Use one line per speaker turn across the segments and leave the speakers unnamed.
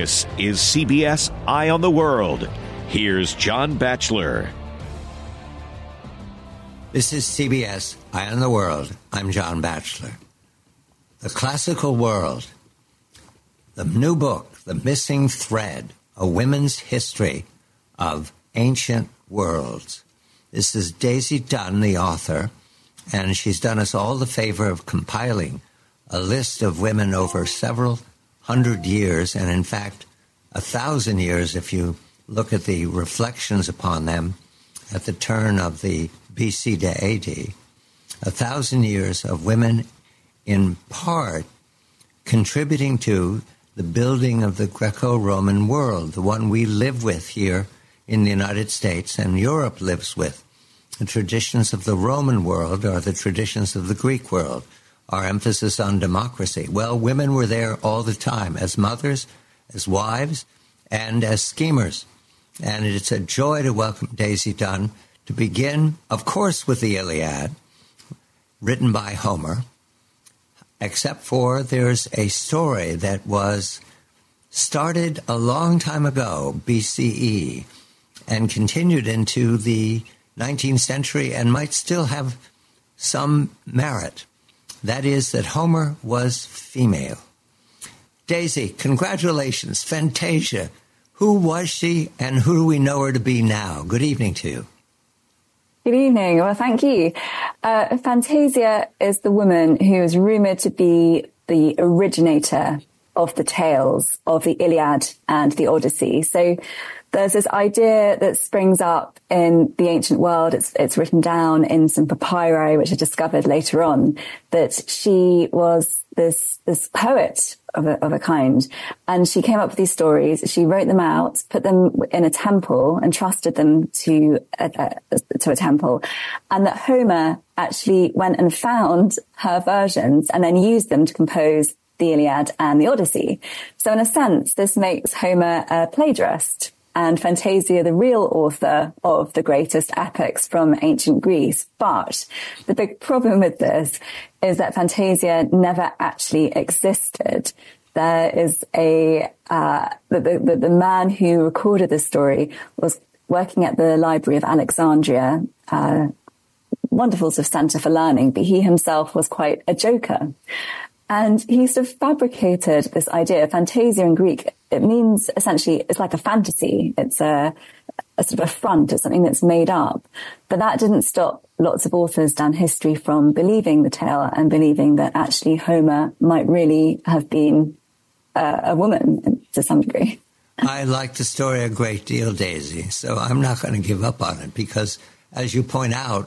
This is CBS Eye on the World. Here's John Batchelor.
This is CBS Eye on the World. I'm John Batchelor. The Classical World. The new book, The Missing Thread, A Women's History of Ancient Worlds. This is Daisy Dunn, the author, and she's done us all the favor of compiling a list of women over several hundred years, and in fact, 1,000 years if you look at the reflections upon them at the turn of the BC to AD. 1,000 years of women in part contributing to the building of the Greco-Roman world, the one we live with here in the United States and Europe lives with. The traditions of the Roman world are the traditions of the Greek world. Our emphasis on democracy. Well, women were there all the time as mothers, as wives, and as schemers. And it's a joy to welcome Daisy Dunn to begin, of course, with the Iliad, written by Homer, except for there's a story that was started a long time ago, BCE, and continued into the 19th century and might still have some merit. That is that Homer was female. Daisy, congratulations. Fantasia. Who was she and who do we know her to be now? Good evening to you.
Good evening. Well, thank you. Fantasia is the woman who is rumored to be the originator of the tales of the Iliad and the Odyssey. So there's this idea that springs up in the ancient world. It's written down in some papyri, which are discovered later on, that she was this poet of a kind. And she came up with these stories. She wrote them out, put them in a temple, and trusted them to a temple. And that Homer actually went and found her versions and then used them to compose the Iliad and the Odyssey. So in a sense, this makes Homer a plagiarist and Fantasia the real author of the greatest epics from ancient Greece. But the big problem with this is that Fantasia never actually existed. There is the man who recorded this story was working at the Library of Alexandria, wonderful sort of center for learning, but he himself was quite a joker. And he sort of fabricated this idea. Fantasia in Greek, it means essentially it's like a fantasy. It's a sort of a front. It's something that's made up. But that didn't stop lots of authors down history from believing the tale and believing that actually Homer might really have been a woman to some degree.
I like the story a great deal, Daisy, so I'm not going to give up on it because, as you point out,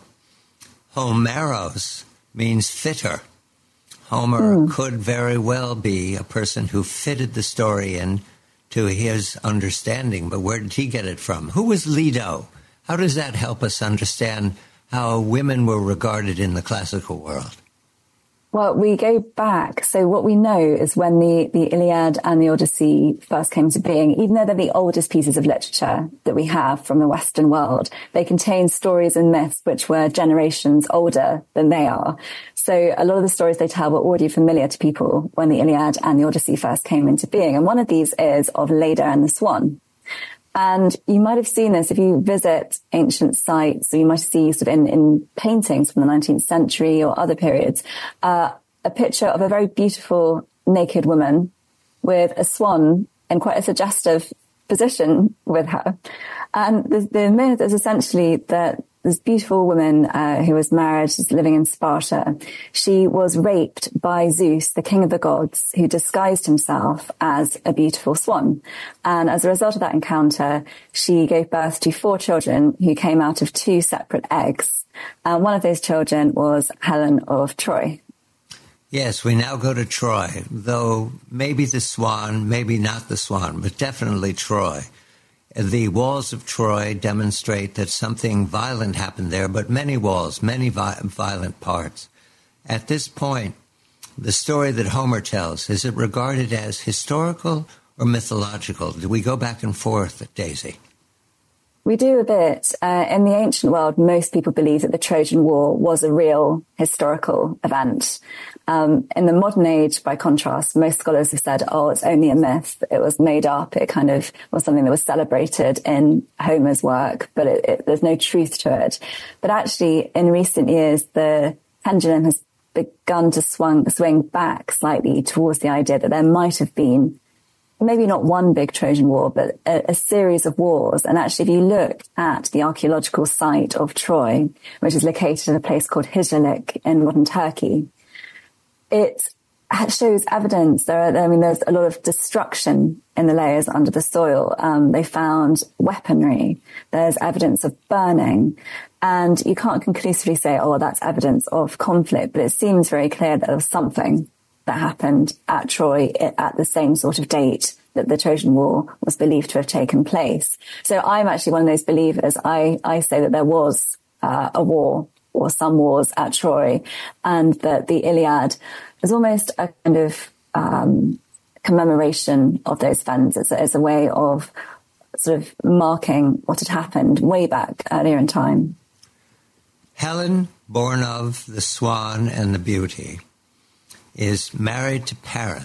Homeros means fitter. Homer could very well be a person who fitted the story in to his understanding, but where did he get it from? Who was Leto? How does that help us understand how women were regarded in the classical world?
Well, we go back. So what we know is when the Iliad and the Odyssey first came to being, even though they're the oldest pieces of literature that we have from the Western world, they contain stories and myths which were generations older than they are. So a lot of the stories they tell were already familiar to people when the Iliad and the Odyssey first came into being. And one of these is of Leda and the Swan. And you might have seen this if you visit ancient sites, or you might see sort of in paintings from the 19th century or other periods, a picture of a very beautiful naked woman with a swan in quite a suggestive position with her. And the myth is essentially that this beautiful woman who was married, she's living in Sparta. She was raped by Zeus, the king of the gods, who disguised himself as a beautiful swan. And as a result of that encounter, she gave birth to 4 children who came out of 2 separate eggs. And one of those children was Helen of Troy.
Yes, we now go to Troy, though maybe the swan, maybe not the swan, but definitely Troy. The walls of Troy demonstrate that something violent happened there, but many walls, many violent parts. At this point, the story that Homer tells, is it regarded as historical or mythological? Do we go back and forth, Daisy?
We do a bit. In the ancient world, most people believe that the Trojan War was a real historical event. In the modern age, by contrast, most scholars have said, oh, it's only a myth. It was made up. It kind of was something that was celebrated in Homer's work, but there's no truth to it. But actually, in recent years, the pendulum has begun to swing back slightly towards the idea that there might have been maybe not one big Trojan War, but a series of wars. And actually, if you look at the archaeological site of Troy, which is located in a place called Hijalik in modern Turkey, it shows evidence. There's a lot of destruction in the layers under the soil. They found weaponry. There's evidence of burning. And you can't conclusively say, oh, that's evidence of conflict, but it seems very clear that there was something that happened at Troy at the same sort of date that the Trojan War was believed to have taken place. So I'm actually one of those believers. I say that there was a war or some wars at Troy, and that the Iliad is almost a kind of commemoration of those events. It's a way of sort of marking what had happened way back earlier in time.
Helen, born of the Swan and the Beauty, is married to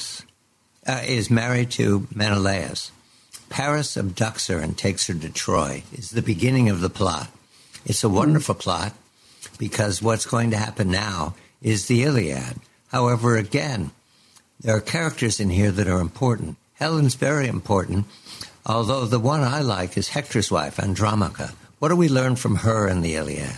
Menelaus. Paris abducts her and takes her to Troy. It's the beginning of the plot. It's a wonderful plot because what's going to happen now is the Iliad. However, again, there are characters in here that are important. Helen's very important, although the one I like is Hector's wife, Andromache. What do we learn from her in the Iliad?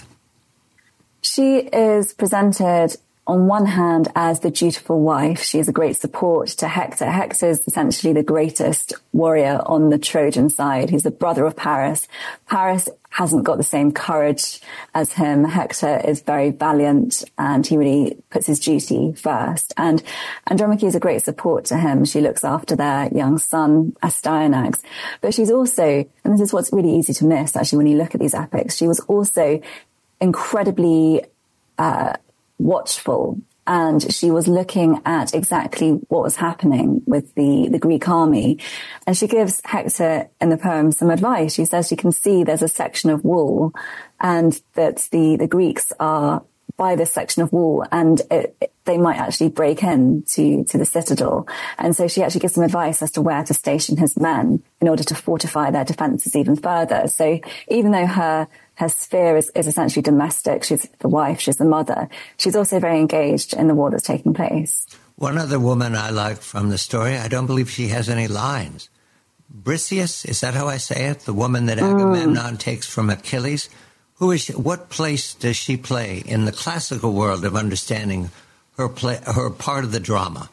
She is presented on one hand as the dutiful wife. She is a great support to Hector. Hector is essentially the greatest warrior on the Trojan side. He's the brother of Paris. Paris hasn't got the same courage as him. Hector is very valiant and he really puts his duty first. And Andromache is a great support to him. She looks after their young son, Astyanax. But she's also, and this is what's really easy to miss actually when you look at these epics, she was also incredibly watchful, and she was looking at exactly what was happening with the Greek army. And she gives Hector in the poem some advice. She says she can see there's a section of wall and that the Greeks are by this section of wall and they might actually break in to the citadel. And so she actually gives some advice as to where to station his men in order to fortify their defences even further. So even though her sphere is essentially domestic, she's the wife, she's the mother, she's also very engaged in the war that's taking place.
One other woman I like from the story, I don't believe she has any lines. Briseis, is that how I say it? The woman that Agamemnon takes from Achilles. Who is she? What place does she play in the classical world of understanding her part of the drama?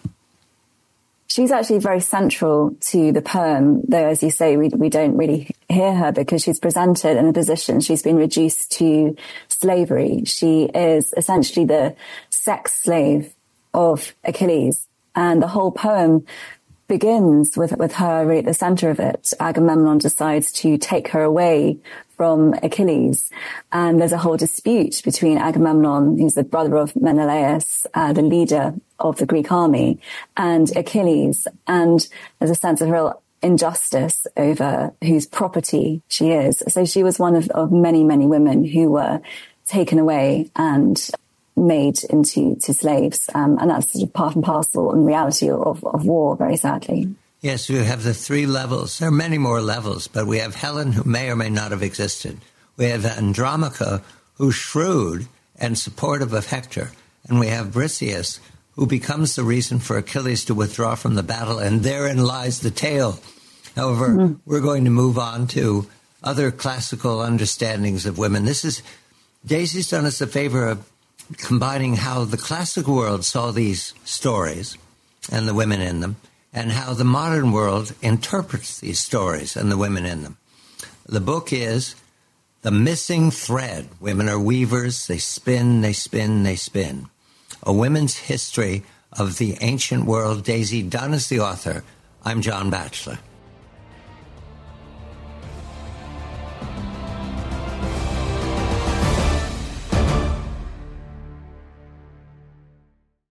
She's actually very central to the poem, though, as you say, we don't really hear her because she's presented in a position, she's been reduced to slavery. She is essentially the sex slave of Achilles. And the whole poem begins with her really at the center of it. Agamemnon decides to take her away from Achilles. And there's a whole dispute between Agamemnon, who's the brother of Menelaus, the leader of the Greek army, and Achilles. And there's a sense of real injustice over whose property she is. So she was one of many, many women who were taken away and made into slaves. And that's sort of part and parcel and reality of war, very sadly.
Yes, we have the three levels. There are many more levels, but we have Helen, who may or may not have existed. We have Andromache, who's shrewd and supportive of Hector. And we have Briseis, who becomes the reason for Achilles to withdraw from the battle, and therein lies the tale. However, we're going to move on to other classical understandings of women. Daisy's done us a favor of combining how the classical world saw these stories and the women in them, and how the modern world interprets these stories and the women in them. The book is The Missing Thread. Women are weavers. They spin, they spin, they spin. A women's history of the ancient world. Daisy Dunn is the author. I'm John Batchelor.